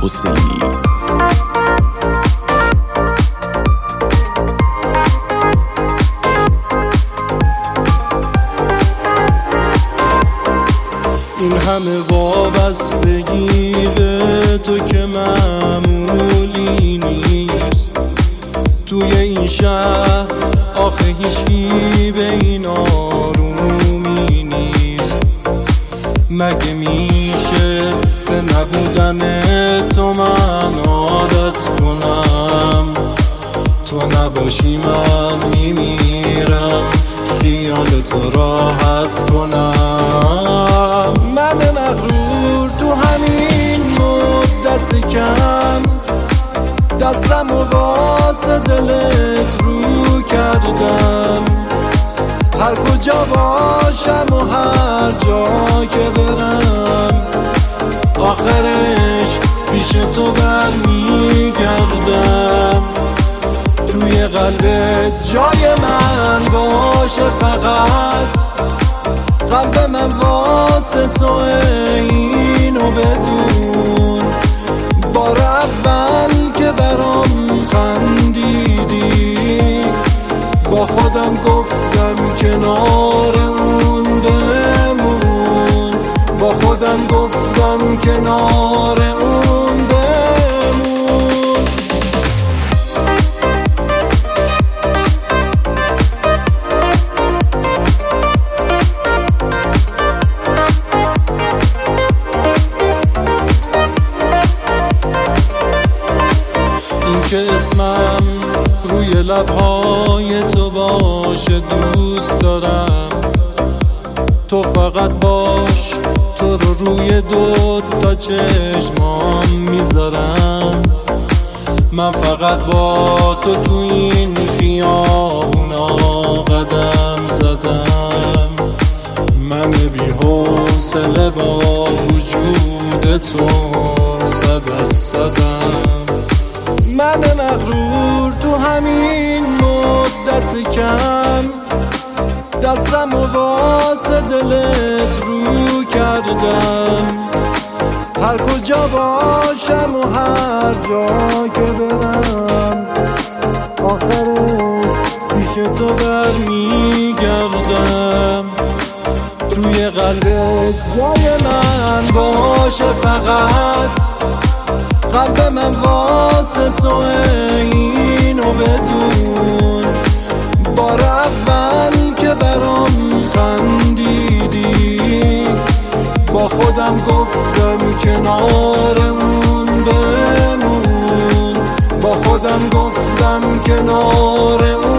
حسینی. این همه وابستگی به تو که معمولی نیست توی این شهر، آخه هیچکی به این آرومی نیست. مگه میشه به نبودن تو من عادت کنم؟ تو نباشی من میمیرم، خیال تو راحت کنم. من مغرور تو همین مدت کم دستم و واسه دلت رو کردم. هر کجا باشم و هر جا که برم، آخرش پیش تو برمیگردم. توی قلبت جای من باشه، فقط قلب من واسه تو، اینو بدون. بار اول که برام خندیدی، با خودم گفتم کنار اون بمون. با خودم گفتم کنار اون بمون. این که اسمم روی لبهای تو باشه دوست دارم. تو فقط باش، تو رو روی دو تا چشمام میذارم. من فقط با تو این خیابونا قدم زدم. من بی حوصله با وجود تو صد از صدم. من مغرور تو همین مدت کم دستم و واسه دلت رو کردم. هر کجا باشم و هر جا که برم، آخرش پیش تو برمیگردم. توی قلبت جای من باشه، فقط قلب من واسه تو، اینو بدون. بار اول که برام خندیدی، با خودم گفتم کنار اون بمون. با خودم گفتم کنار اون